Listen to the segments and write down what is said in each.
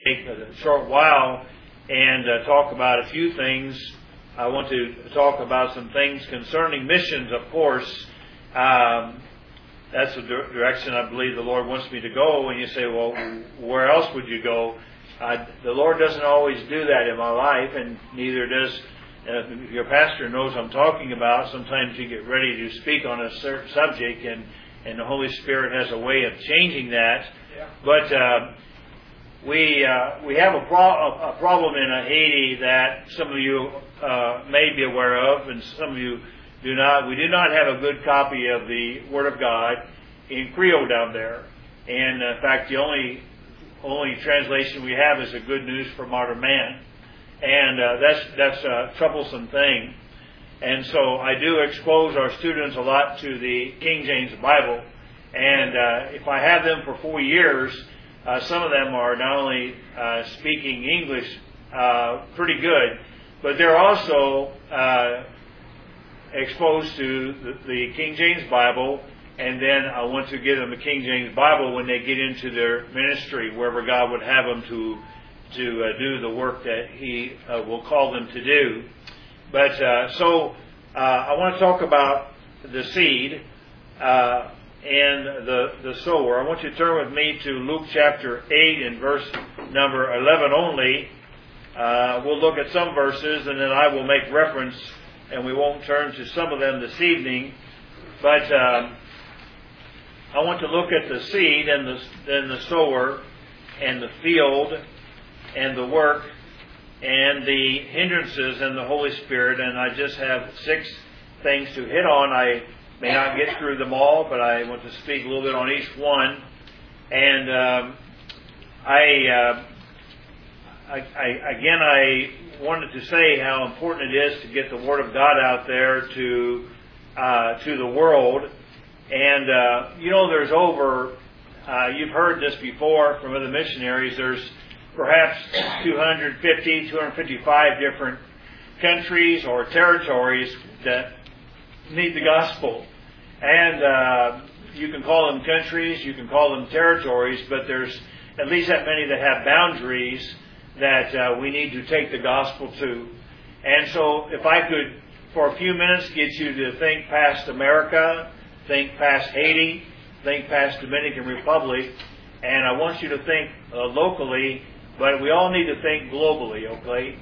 take a short while and talk about a few things. I want to talk about some things concerning missions, of course. That's the direction I believe the Lord wants me to go. And you say, well, where else would you go? The Lord doesn't always do that in my life, and neither does your pastor knows I'm talking about. Sometimes you get ready to speak on a certain subject, and the Holy Spirit has a way of changing that. Yeah. But we have a problem in Haiti that some of you may be aware of, and some of you do not. We do not have a good copy of the Word of God in Creole down there, and in fact, the only translation we have is the Good News for Modern Man, and that's a troublesome thing. And so I do expose our students a lot to the King James Bible, and if I have them for 4 years, some of them are not only speaking English pretty good, but they're also exposed to the King James Bible, and then I want to give them the King James Bible when they get into their ministry, wherever God would have them to do the work that He will call them to do. But so I want to talk about the seed and the sower. I want you to turn with me to Luke chapter 8 and verse number 11 only. We'll look at some verses, and then I will make reference, and we won't turn to some of them this evening. But I want to look at the seed and the sower and the field and the work and the hindrances and the Holy Spirit. And I just have 6 things to hit on. I may not get through them all, but I want to speak a little bit on each one. And I wanted to say how important it is to get the Word of God out there to the world. And there's over, you've heard this before from other missionaries, there's perhaps 250, 255 different countries or territories that need the gospel. And you can call them countries, you can call them territories, but there's at least that many that have boundaries that we need to take the gospel to. And so if I could, for a few minutes, get you to think past America, think past Haiti, think past Dominican Republic, and I want you to think locally, but we all need to think globally, okay?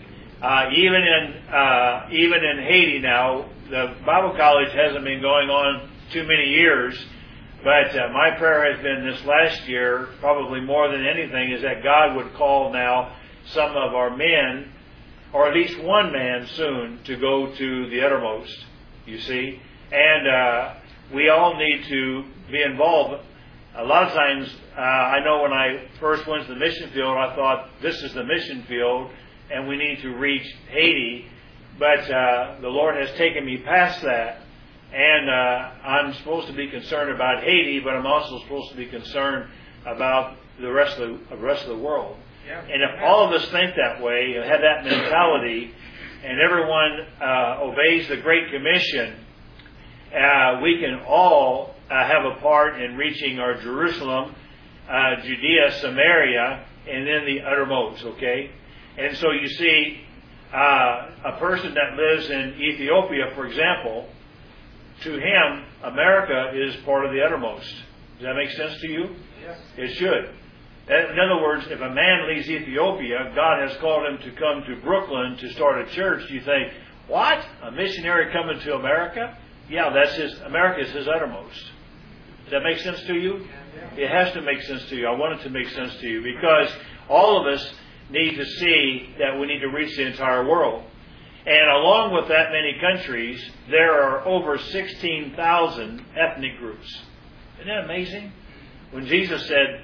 Even in Haiti now, the Bible college hasn't been going on too many years, but my prayer has been this last year, probably more than anything, is that God would call now some of our men, or at least one man soon, to go to the uttermost, you see. And we all need to be involved. A lot of times, I know when I first went to the mission field, I thought, this is the mission field, and we need to reach Haiti. But the Lord has taken me past that. And I'm supposed to be concerned about Haiti, but I'm also supposed to be concerned about the rest of the world. Yeah. And if all of us think that way, have that mentality, and everyone obeys the Great Commission, we can all have a part in reaching our Jerusalem, Judea, Samaria, and then the uttermost, okay? And so you see, a person that lives in Ethiopia, for example, to him, America is part of the uttermost. Does that make sense to you? Yes. It should. In other words, if a man leaves Ethiopia, God has called him to come to Brooklyn to start a church. You think, what? A missionary coming to America? Yeah, America is his uttermost. Does that make sense to you? It has to make sense to you. I want it to make sense to you, because all of us need to see that we need to reach the entire world. And along with that many countries, there are over 16,000 ethnic groups. Isn't that amazing? When Jesus said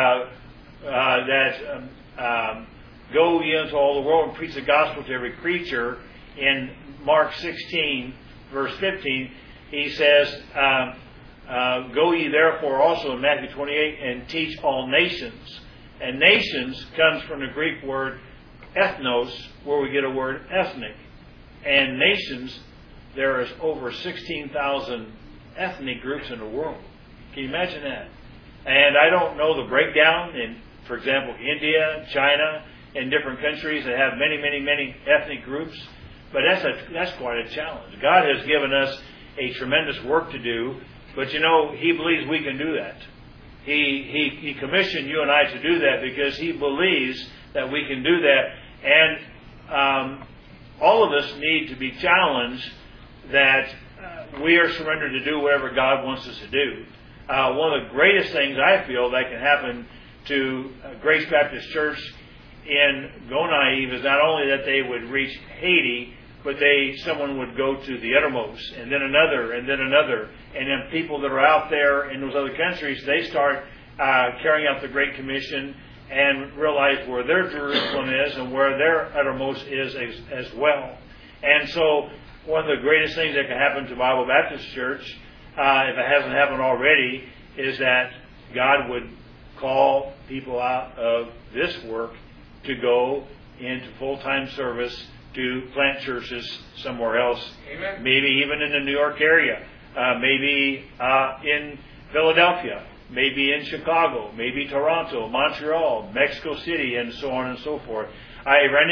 go ye into all the world and preach the gospel to every creature, in Mark 16, verse 15, he says, go ye therefore also in Matthew 28 and teach all nations. And nations comes from the Greek word ethnos, where we get a word ethnic. And nations, there is over 16,000 ethnic groups in the world. Can you imagine that? And I don't know the breakdown in for example, India, China, and different countries that have many, many, many ethnic groups. But that's quite a challenge. God has given us a tremendous work to do, but He believes we can do that. He commissioned you and I to do that because He believes that we can do that. And all of us need to be challenged that we are surrendered to do whatever God wants us to do. One of the greatest things I feel that can happen to Grace Baptist Church in Gonaive is not only that they would reach Haiti, but someone would go to the uttermost, and then another, and then another. And then people that are out there in those other countries, they start carrying out the Great Commission and realize where their Jerusalem is and where their uttermost is as well. And so one of the greatest things that can happen to Bible Baptist Church, if it hasn't happened already, is that God would call people out of this work to go into full-time service to plant churches somewhere else. Amen. Maybe even in the New York area, maybe in Philadelphia, maybe in Chicago, maybe Toronto, Montreal, Mexico City, and so on and so forth. I ran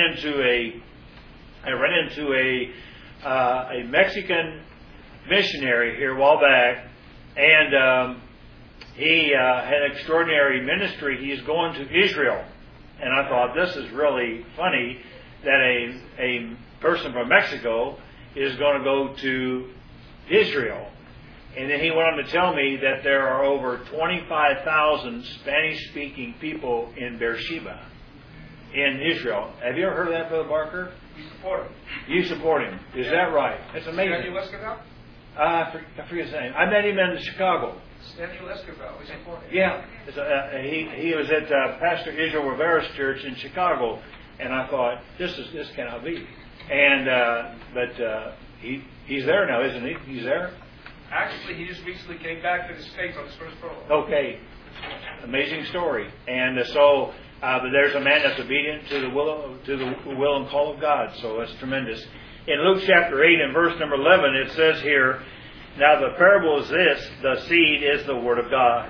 into a Mexican missionary here a while back, and he had an extraordinary ministry. He's going to Israel, and I thought, this is really funny that a person from Mexico is going to go to Israel. And then he went on to tell me that there are over 25,000 Spanish-speaking people in Beersheba, in Israel. Have you ever heard of that, Brother Barker? You support him. You support him. Is that right? That's amazing. Stanley Escobar? I forget his name. I met him in Chicago. Stanley Escobar. We support him. Yeah. He was at Pastor Israel Rivera's church in Chicago, and I thought, this cannot be. And but he's there now, isn't he? He's there. Actually, he just recently came back to the States on his first furlough. Okay. Amazing story. And so, but there's a man that's obedient to the will and call of God. So that's tremendous. In Luke chapter 8 and verse number 11, it says here, now the parable is this: the seed is the word of God.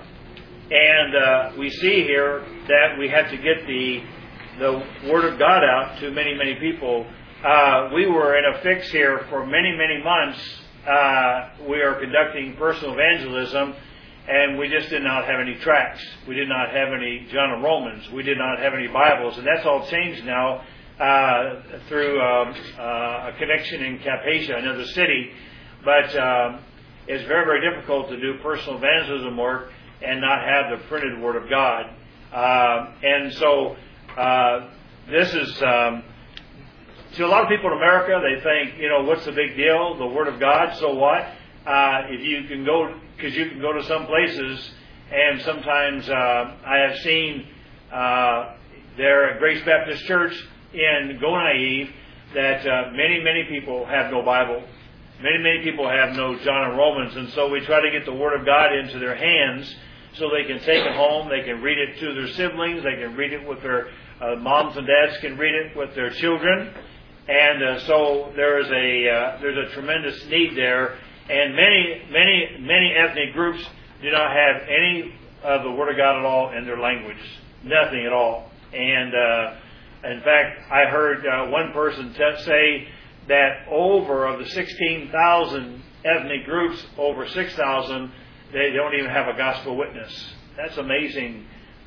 And we see here that we have to get the word of God out to many, many people. We were in a fix here for many, many months. We are conducting personal evangelism, and we just did not have any tracts. We did not have any John and Romans. We did not have any Bibles, and that's all changed now through a connection in Campesia, another city. But it's very, very difficult to do personal evangelism work and not have the printed Word of God. And so this is... to a lot of people in America, they think, what's the big deal? The Word of God, so what? If you can go, because you can go to some places, and sometimes I have seen there at Grace Baptist Church in Gonaive that many, many people have no Bible. Many, many people have no John and Romans, and so we try to get the Word of God into their hands so they can take it home, they can read it to their siblings, they can read it with their moms and dads can read it with their children. And so there's a tremendous need there, and many ethnic groups do not have any of the Word of God at all in their language, nothing at all. And in fact, I heard one person say that of the 16,000 ethnic groups, over 6,000 they don't even have a gospel witness. That's amazing,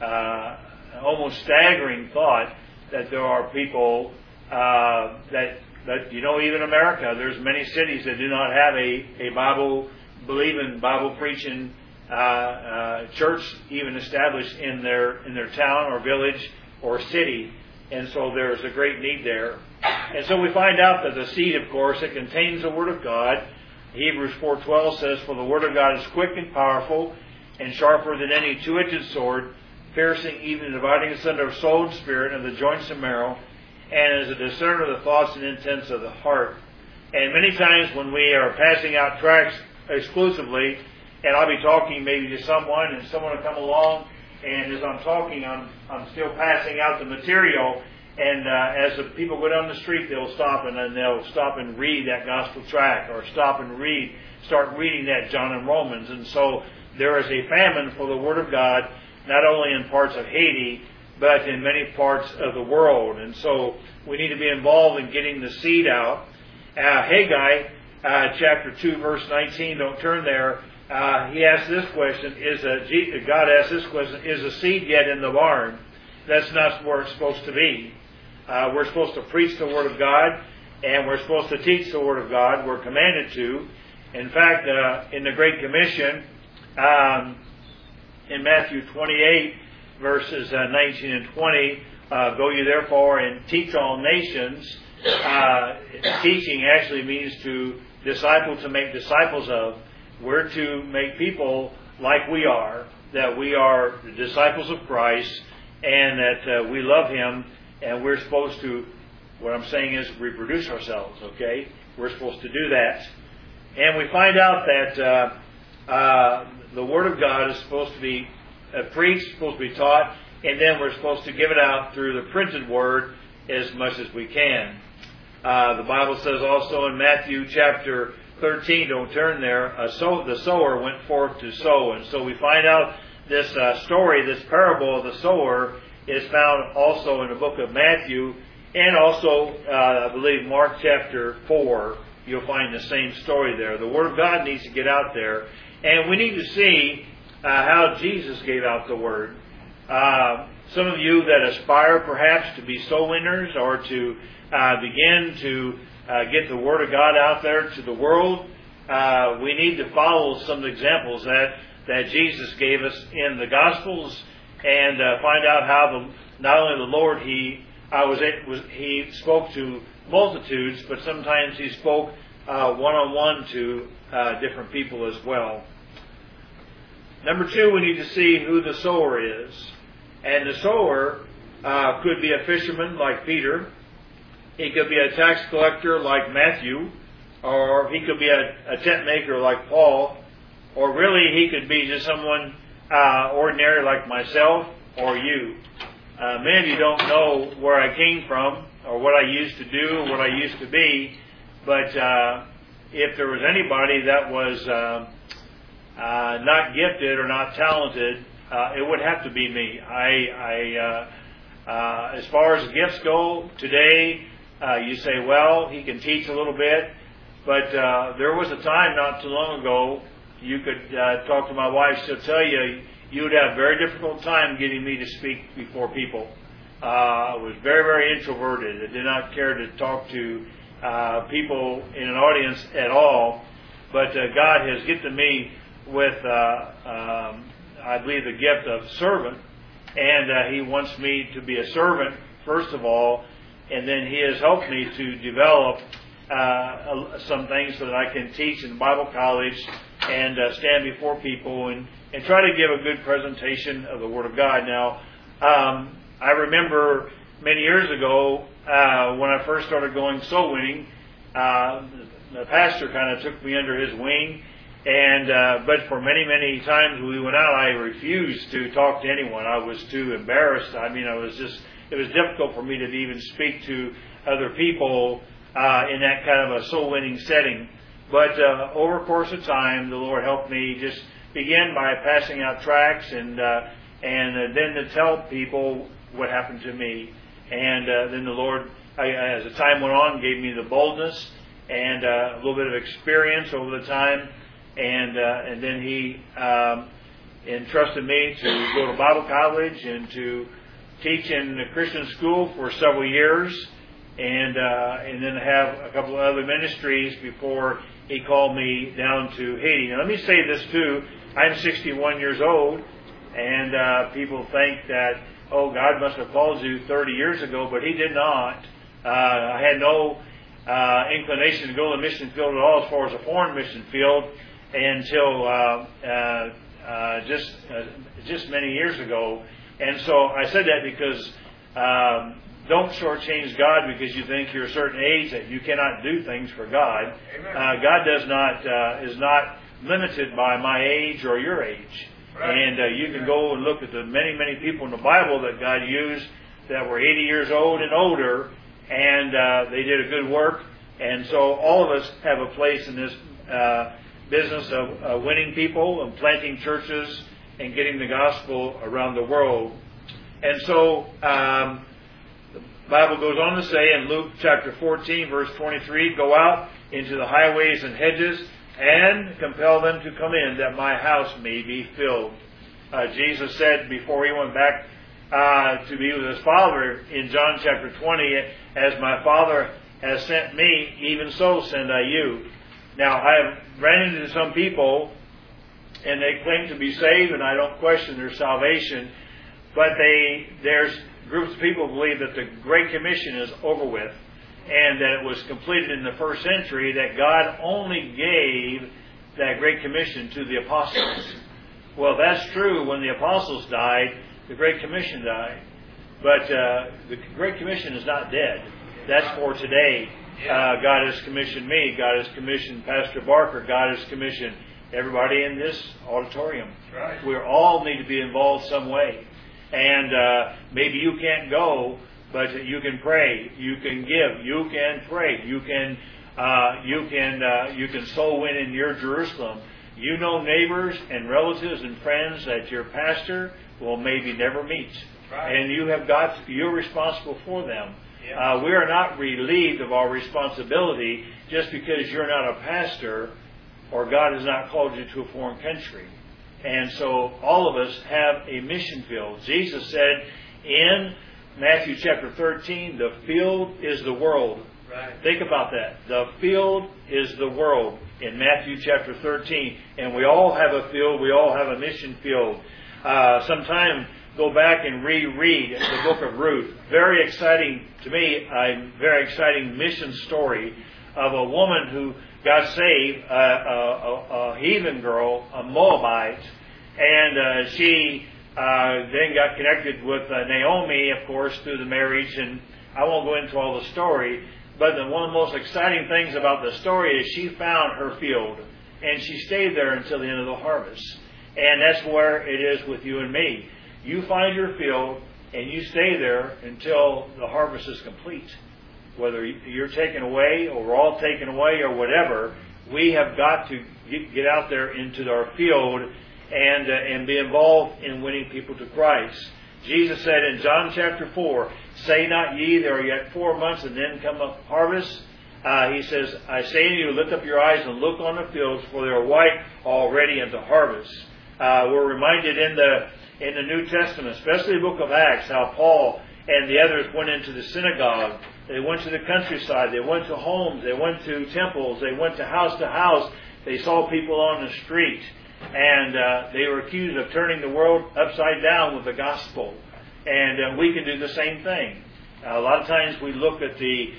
almost staggering thought that there are people. That even America, there's many cities that do not have a Bible-believing, Bible-preaching church even established in their town or village or city, and so there's a great need there. And so we find out that the seed, of course, it contains the Word of God. Hebrews 4:12 says, "For the Word of God is quick and powerful, and sharper than any two-edged sword, piercing even dividing asunder of soul and spirit, and the joints and marrow, and is a discerner of the thoughts and intents of the heart." And many times when we are passing out tracts exclusively, and I'll be talking maybe to someone, and someone will come along, and as I'm talking, I'm still passing out the material, and as the people go down the street, they'll stop and read that gospel tract, or start reading that John and Romans. And so there is a famine for the Word of God, not only in parts of Haiti, but in many parts of the world. And so we need to be involved in getting the seed out. Haggai, chapter 2, verse 19, don't turn there. He asked this question, God asked this question, is the seed yet in the barn? That's not where it's supposed to be. We're supposed to preach the Word of God, and we're supposed to teach the Word of God. We're commanded to. In fact, in the Great Commission, in Matthew 28, verses 19 and 20, go ye therefore and teach all nations. Teaching actually means to disciple, to make disciples of. We're to make people like we are, that we are the disciples of Christ, and that we love Him, and we're supposed to, what I'm saying is, reproduce ourselves, okay? We're supposed to do that. And we find out that the Word of God is supposed to be preached, supposed to be taught, and then we're supposed to give it out through the printed Word as much as we can. The Bible says also in Matthew chapter 13, don't turn there, the sower went forth to sow. And so we find out this story, this parable of the sower, is found also in the book of Matthew, and also, I believe, Mark chapter 4. You'll find the same story there. The Word of God needs to get out there. And we need to see how Jesus gave out the Word. Some of you that aspire perhaps to be soul winners or to begin to get the Word of God out there to the world, we need to follow some examples that Jesus gave us in the Gospels, and find out how not only the Lord He spoke to multitudes, but sometimes He spoke one-on-one to different people as well. Number 2, we need to see who the sower is. And the sower could be a fisherman like Peter. He could be a tax collector like Matthew. Or he could be a tent maker like Paul. Or really he could be just someone ordinary like myself or you. Many of you don't know where I came from or what I used to do or what I used to be. But if there was anybody that was not gifted or not talented, it would have to be me. As far as gifts go today, you say, well, he can teach a little bit. But there was a time not too long ago, you could talk to my wife, she'll tell you, you would have a very difficult time getting me to speak before people. I was very, very introverted. I did not care to talk to people in an audience at all. But God has gifted me with, I believe, the gift of servant. And He wants me to be a servant, first of all. And then He has helped me to develop some things so that I can teach in Bible college and stand before people and try to give a good presentation of the Word of God. Now, I remember many years ago when I first started going soul winning, the pastor kind of took me under his wing, and but for many, many times we went out, I refused to talk to anyone. I was too embarrassed. I mean, it was difficult for me to even speak to other people in that kind of a soul winning setting. But over a course of time, the Lord helped me just begin by passing out tracts and then to tell people what happened to me. And then the Lord, as the time went on, gave me the boldness and a little bit of experience over the time. And then He entrusted me to go to Bible college and to teach in a Christian school for several years, and then have a couple of other ministries before He called me down to Haiti. Now, let me say this too. I'm 61 years old, and people think that, oh, God must have called you 30 years ago, but He did not. I had no inclination to go to the mission field at all as far as a foreign mission field until just many years ago. And so I said that because don't shortchange God because you think you're a certain age that you cannot do things for God. God is not limited by my age or your age. Right. And you can go and look at the many, many people in the Bible that God used that were 80 years old and older, and they did a good work. And so all of us have a place in this business of winning people and planting churches and getting the gospel around the world. And so the Bible goes on to say in Luke chapter 14, verse 23, go out into the highways and hedges and compel them to come in, that my house may be filled. Jesus said before he went back to be with his Father in John chapter 20, as my Father has sent me, even so send I you. Now, I have ran into some people, and they claim to be saved, and I don't question their salvation, but there's groups of people who believe that the Great Commission is over with, and that it was completed in the first century, that God only gave that Great Commission to the apostles. Well, that's true. When the apostles died, the Great Commission died. But the Great Commission is not dead. That's for today. God has commissioned me. God has commissioned Pastor Barker. God has commissioned everybody in this auditorium. Right. We all need to be involved some way. And maybe you can't go, but you can pray. You can give. You can pray. You can soul win in your Jerusalem. You know neighbors and relatives and friends that your pastor will maybe never meet. Right. And you're responsible for them. Yeah. We are not relieved of our responsibility just because you're not a pastor or God has not called you to a foreign country. And so all of us have a mission field. Jesus said in Matthew chapter 13, the field is the world. Right. Think about that. The field is the world in Matthew chapter 13. And we all have a field. We all have a mission field. Sometime go back and reread the book of Ruth. Very exciting, to me, a very exciting mission story of a woman who got saved, a heathen girl, a Moabite, and she then got connected with Naomi, of course, through the marriage, and I won't go into all the story, but one of the most exciting things about the story is she found her field, and she stayed there until the end of the harvest. And that's where it is with you and me. You find your field, and you stay there until the harvest is complete. Whether you're taken away, or we're all taken away, or whatever, we have got to get out there into our field and be involved in winning people to Christ. Jesus said in John chapter 4, say not ye, there are yet 4 months, and then come up harvest. He says, I say to you, lift up your eyes and look on the fields, for they are white already unto harvest. We're reminded in the New Testament, especially the book of Acts, how Paul and the others went into the synagogue. They went to the countryside. They went to homes. They went to temples. They went to house. They saw people on the street. And they were accused of turning the world upside down with the gospel. And we can do the same thing. A lot of times we look at the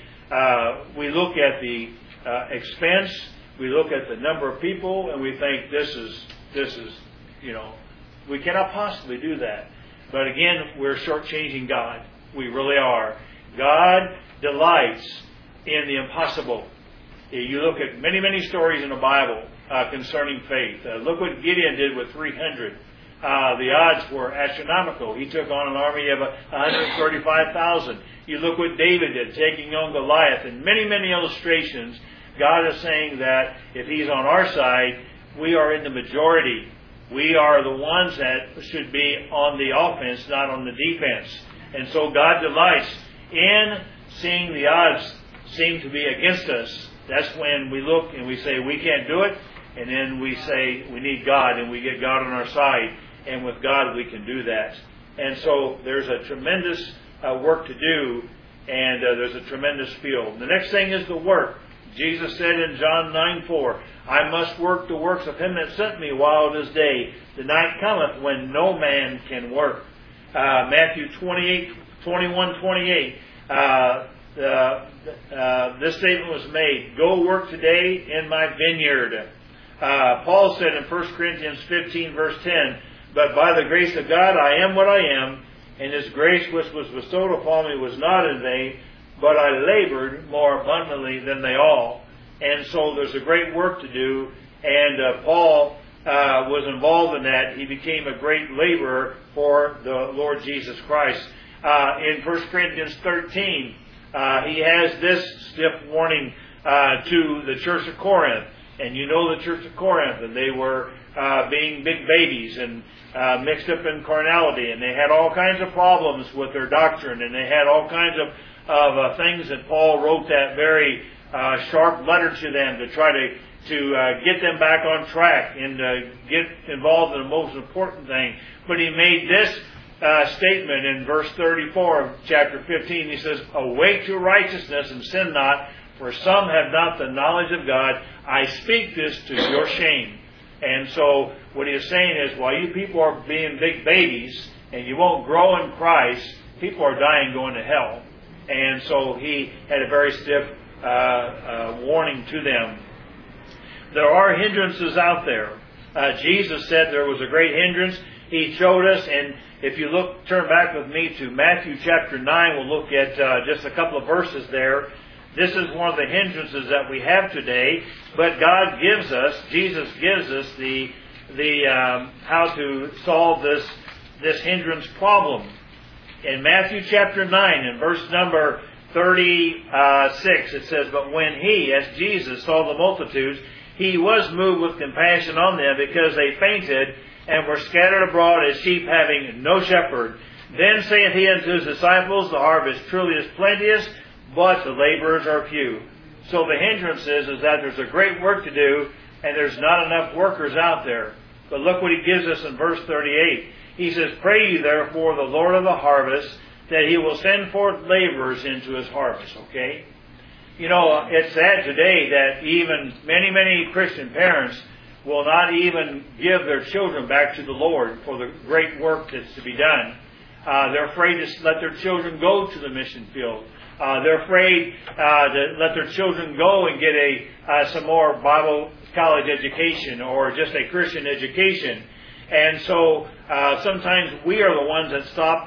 expense. We look at the number of people, and we think this is we cannot possibly do that. But again, we're shortchanging God. We really are. God delights in the impossible. You look at many, many stories in the Bible concerning faith. Look what Gideon did with 300. The odds were astronomical. He took on an army of 135,000. You look what David did, taking on Goliath. And many, many illustrations, God is saying that if He's on our side, we are in the majority. We are the ones that should be on the offense, not on the defense. And so God delights in seeing the odds seem to be against us. That's when we look and we say we can't do it. And then we say we need God, and we get God on our side. And with God we can do that. And so there's a tremendous work to do, and there's a tremendous field. The next thing is the work. Jesus said in John 9:4, I must work the works of Him that sent me while it is day. The night cometh when no man can work. Matthew 21:28. This statement was made, go work today in my vineyard. Paul said in 1 Corinthians 15 verse 10, but by the grace of God I am what I am, and His grace which was bestowed upon me was not in vain, but I labored more abundantly than they all. And so there's a great work to do, and Paul was involved in that. He became a great laborer for the Lord Jesus Christ. In 1 Corinthians 13, he has this stiff warning to the church of Corinth. And you know the church of Corinth, and they were being big babies and mixed up in carnality, and they had all kinds of problems with their doctrine, and they had all kinds of things that Paul wrote that very sharp letter to them to try to get them back on track and get involved in the most important thing. But he made this statement in verse 34 of chapter 15. He says, "Awake to righteousness and sin not, for some have not the knowledge of God. I speak this to your shame." And so what he is saying is, while you people are being big babies and you won't grow in Christ, people are dying going to hell. And so he had a very stiff warning to them. There are hindrances out there. Jesus said there was a great hindrance. He showed us, and if you turn back with me to Matthew chapter 9, we'll look at just a couple of verses there. This is one of the hindrances that we have today, but God gives us, Jesus gives us the how to solve this hindrance problem. In Matthew chapter 9, in verse number 36, it says, "But when he," as Jesus, "saw the multitudes, he was moved with compassion on them, because they fainted and were scattered abroad as sheep having no shepherd. Then saith he unto his disciples, The harvest truly is plenteous, but the laborers are few." So the hindrance is that there's a great work to do, and there's not enough workers out there. But look what he gives us in verse 38. He says, "Pray ye therefore the Lord of the harvest, that he will send forth laborers into his harvest." Okay? You know, it's sad today that even many Christian parents will not even give their children back to the Lord for the great work that's to be done. They're afraid to let their children go to the mission field. They're afraid to let their children go and get some more Bible college education or just a Christian education. And so sometimes we are the ones that stop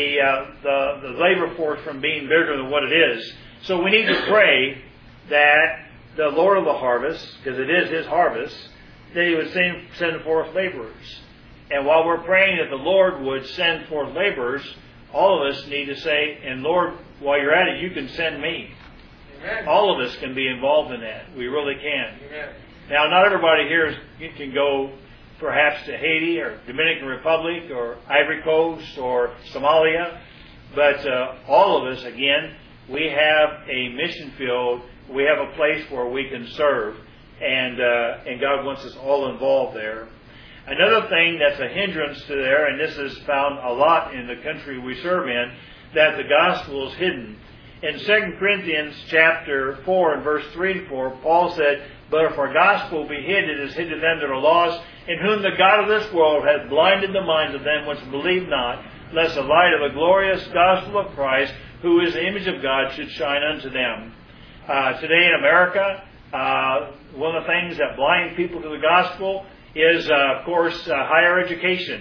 the labor force from being bigger than what it is. So we need to pray that the Lord of the harvest, because it is his harvest, that he would send forth laborers. And while we're praying that the Lord would send forth laborers, all of us need to say, "And Lord, while you're at it, you can send me." Amen. All of us can be involved in that. We really can. Amen. Now, not everybody here can go perhaps to Haiti or Dominican Republic or Ivory Coast or Somalia, but all of us, again, we have a mission field. We have a place where we can serve, and God wants us all involved there. Another thing that's a hindrance to there, and this is found a lot in the country we serve in, that the gospel is hidden. In 2 Corinthians chapter 4 and verse 3 and 4, Paul said, "But if our gospel be hid, it is hid to them that are lost, in whom the God of this world hath blinded the minds of them which believe not, lest the light of the glorious gospel of Christ, who is the image of God, should shine unto them." Today in America, one of the things that blind people to the gospel is, of course, higher education,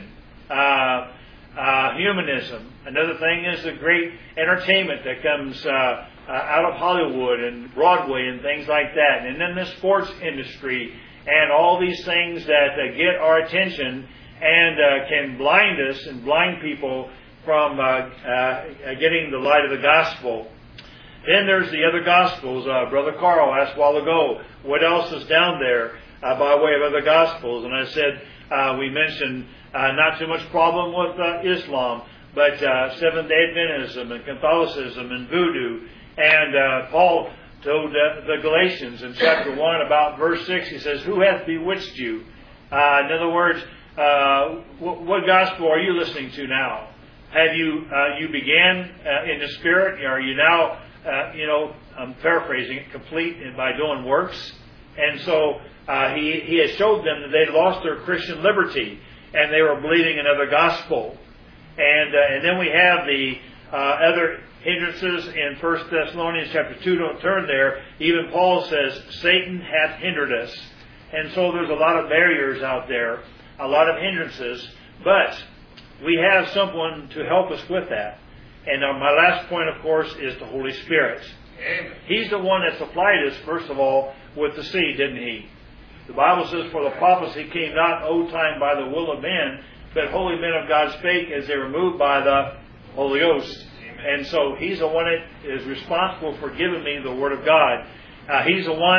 humanism. Another thing is the great entertainment that comes out of Hollywood and Broadway and things like that. And then the sports industry and all these things that get our attention and can blind us and blind people from getting the light of the gospel. Then there's the other gospels. Brother Carl asked a while ago, what else is down there by way of other gospels? And I said, we mentioned not too much problem with Islam, but Seventh-day Adventism and Catholicism and Voodoo. And Paul told the Galatians in chapter 1 about verse 6, he says, "Who hath bewitched you?" In other words, what gospel are you listening to now? Have you began in the Spirit? Are you now, I'm paraphrasing it, complete by doing works? And so he has showed them that they'd lost their Christian liberty and they were believing another gospel. And then we have the other hindrances in 1 Thessalonians chapter 2. Don't turn there. Even Paul says, Satan hath hindered us. And so there's a lot of barriers out there, a lot of hindrances. But we have someone to help us with that. And my last point, of course, is the Holy Spirit. Amen. He's the one that supplied us, first of all, with the seed, didn't he? The Bible says, "For the prophecy came not old time by the will of men, but holy men of God spake as they were moved by the Holy Ghost." Amen. And so He's the one that is responsible for giving me the Word of God. He's the one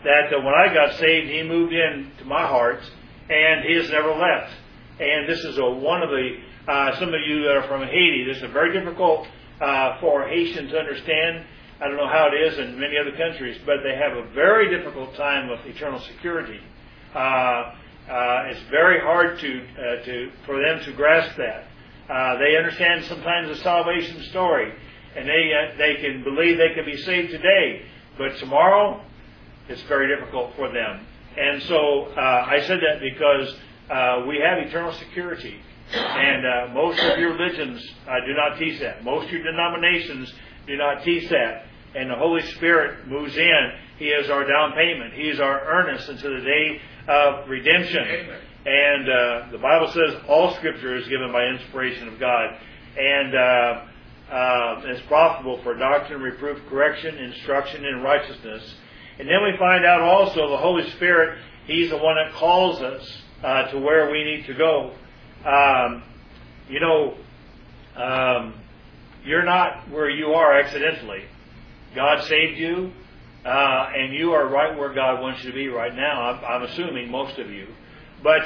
that when I got saved, He moved into my heart, and He has never left. And this is one of the, some of you that are from Haiti, this is very difficult for Haitians to understand. I don't know how it is in many other countries, but they have a very difficult time with eternal security. It's very hard for them to grasp that. They understand sometimes the salvation story, and they can believe they can be saved today, but tomorrow it's very difficult for them. And so I said that because we have eternal security, and most of your religions do not teach that. Most of your denominations do not teach that. And the Holy Spirit moves in. He is our down payment. He is our earnest into the day of redemption. Amen. And the Bible says all Scripture is given by inspiration of God. And it's profitable for doctrine, reproof, correction, instruction in righteousness. And then we find out also the Holy Spirit, He's the one that calls us to where we need to go. You're not where you are accidentally. God saved you, and you are right where God wants you to be right now. I'm assuming most of you. But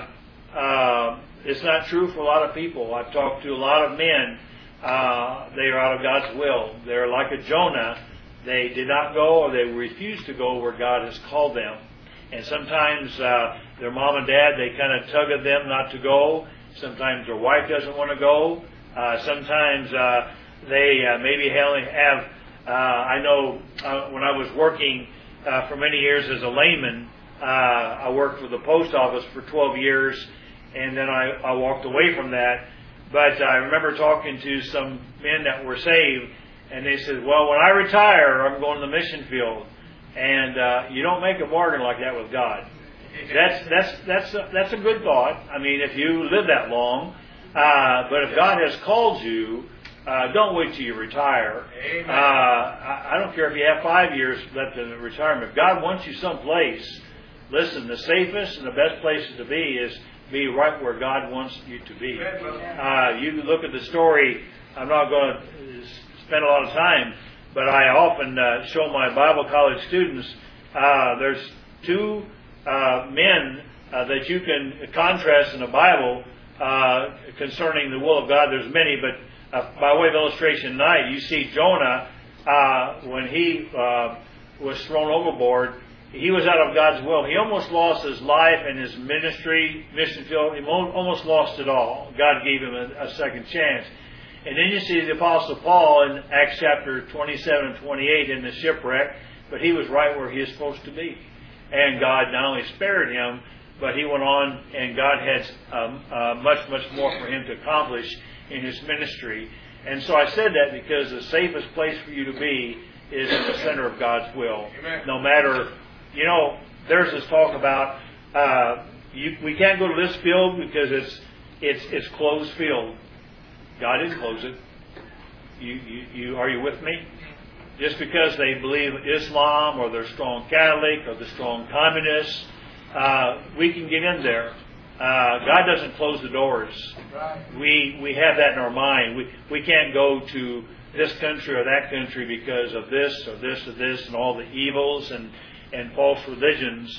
it's not true for a lot of people. I've talked to a lot of men. They are out of God's will. They're like a Jonah. They did not go, or they refused to go where God has called them. And sometimes their mom and dad, they kind of tug at them not to go. Sometimes their wife doesn't want to go. Sometimes they maybe have... I know when I was working for many years as a layman, I worked for the post office for 12 years, and then I walked away from that. But I remember talking to some men that were saved, and they said, well, when I retire, I'm going to the mission field. And you don't make a bargain like that with God. That's a good thought. I mean, if you live that long. But if God has called you, don't wait till you retire. I don't care if you have 5 years left in retirement. If God wants you someplace, listen, the safest and the best places to be right where God wants you to be. You can look at the story. I'm not going to spend a lot of time, but I often show my Bible college students, there's two men that you can contrast in the Bible concerning the will of God. There's many, but by way of illustration tonight, you see Jonah, when he was thrown overboard, he was out of God's will. He almost lost his life and his ministry, mission field. He almost lost it all. God gave him a second chance. And then you see the Apostle Paul in Acts chapter 27 and 28 in the shipwreck, but he was right where he is supposed to be. And God not only spared him, but he went on, and God had much, much more for him to accomplish in his ministry. And so I said that because the safest place for you to be is in the center of God's will. Amen. No matter, there's this talk about we can't go to this field because it's closed field. God didn't close it. Are you with me? Just because they believe Islam or they're strong Catholic or they're strong communists, we can get in there. God doesn't close the doors. We have that in our mind. We can't go to this country or that country because of this or this or this and all the evils and false religions.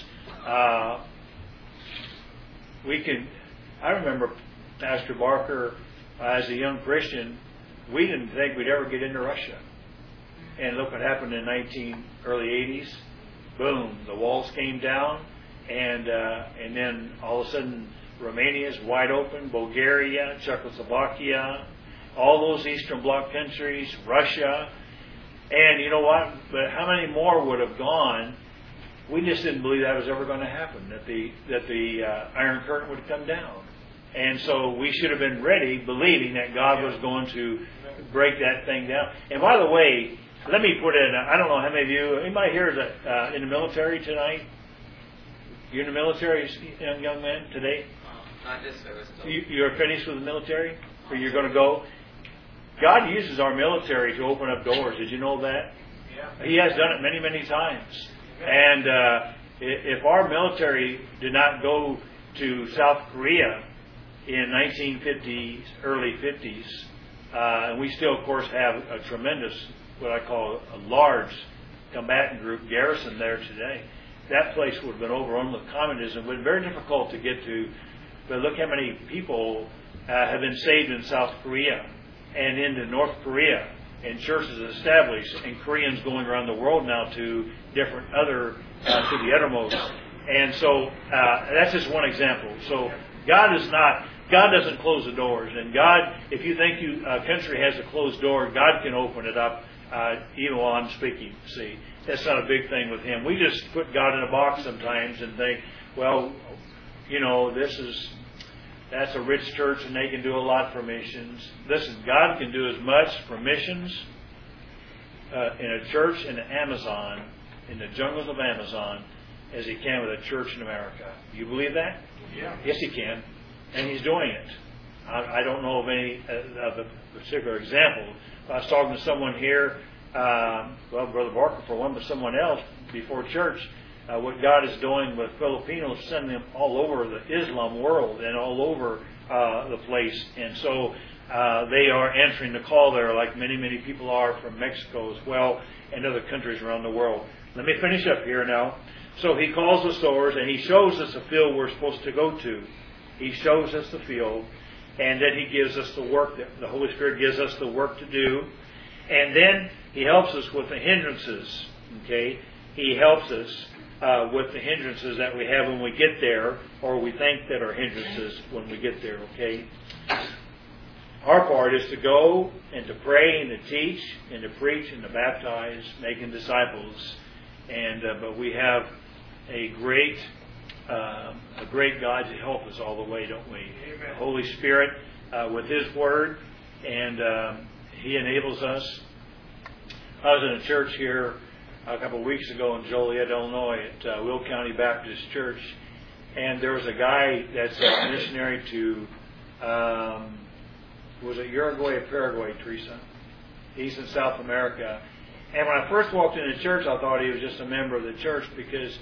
I remember Pastor Barker, as a young Christian, we didn't think we'd ever get into Russia. And look what happened in early 80s. Boom, the walls came down. And then all of a sudden, Romania is wide open, Bulgaria, Czechoslovakia, all those Eastern Bloc countries, Russia. And you know what? But how many more would have gone? We just didn't believe that was ever going to happen, that the Iron Curtain would come down. And so we should have been ready, believing that God was going to break that thing down. And by the way, let me put in, I don't know how many of you, anybody here is in the military tonight? You're in the military, young man, today? Not this service. You're finished with the military? Or you're going to go? God uses our military to open up doors. Did you know that? Yeah. He has done it many, many times. And if our military did not go to South Korea in 1950s, early 50s, and we still, of course, have a tremendous, what I call a large combatant group garrison there today. that place would have been overrun with communism. It would have been very difficult to get to. But look how many people have been saved in South Korea and into North Korea, and churches established, and Koreans going around the world now to different other, to the uttermost. And so that's just one example. So God doesn't close the doors. And God, if you think a country has a closed door, God can open it up, even while I'm speaking. See, that's not a big thing with Him. We just put God in a box sometimes and think, well, you know, that's a rich church and they can do a lot for missions. Listen, God can do as much for missions in a church in the Amazon, in the jungles of Amazon, as He can with a church in America. Do you believe that? Yeah. Yes, He can. And He's doing it. I don't know of any of a particular example. I was talking to someone here, well, Brother Barker for one, but someone else before church, what God is doing with Filipinos, sending them all over the Islam world and all over the place. And so they are answering the call there, like many, many people are from Mexico as well and other countries around the world. Let me finish up here now. So He calls us doors, and He shows us the field we're supposed to go to. He shows us the field, and then He gives us the work. The Holy Spirit gives us the work to do. And then He helps us with the hindrances. Okay? He helps us with the hindrances that we have when we get there, or we think that are hindrances when we get there. Okay? Our part is to go and to pray and to teach and to preach and to baptize, making disciples. And but we have a great God to help us all the way, don't we? Amen. The Holy Spirit with His Word, and He enables us. I was in a church here a couple of weeks ago in Joliet, Illinois, at Will County Baptist Church, and there was a guy that's a missionary to, was it Uruguay or Paraguay, Teresa? He's in South America. And when I first walked into church, I thought he was just a member of the church because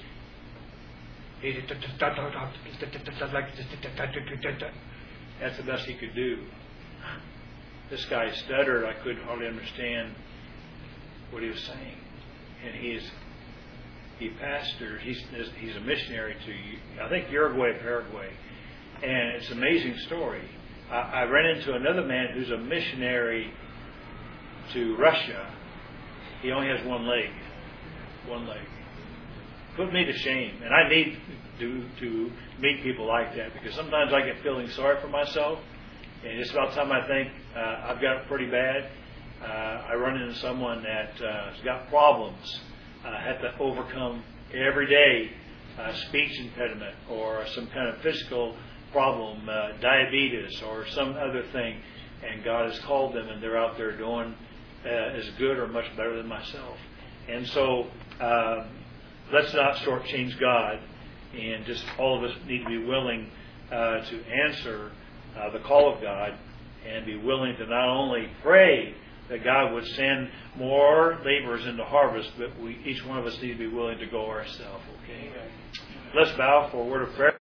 that's the best he could do. This guy stuttered. I couldn't hardly understand what he was saying. And he pastored. He's a missionary to, I think, Uruguay, Paraguay. And it's an amazing story. I ran into another man who's a missionary to Russia. He only has one leg. One leg. Put me to shame. And I need to meet people like that, because sometimes I get feeling sorry for myself. And just about the time I think I've got it pretty bad, I run into someone that has got problems, had to overcome every day, speech impediment or some kind of physical problem, diabetes or some other thing. And God has called them, and they're out there doing as good or much better than myself. And so let's not shortchange God, and just all of us need to be willing to answer the call of God, and be willing to not only pray that God would send more laborers into harvest, but each one of us need to be willing to go ourselves. Okay? Let's bow for a word of prayer.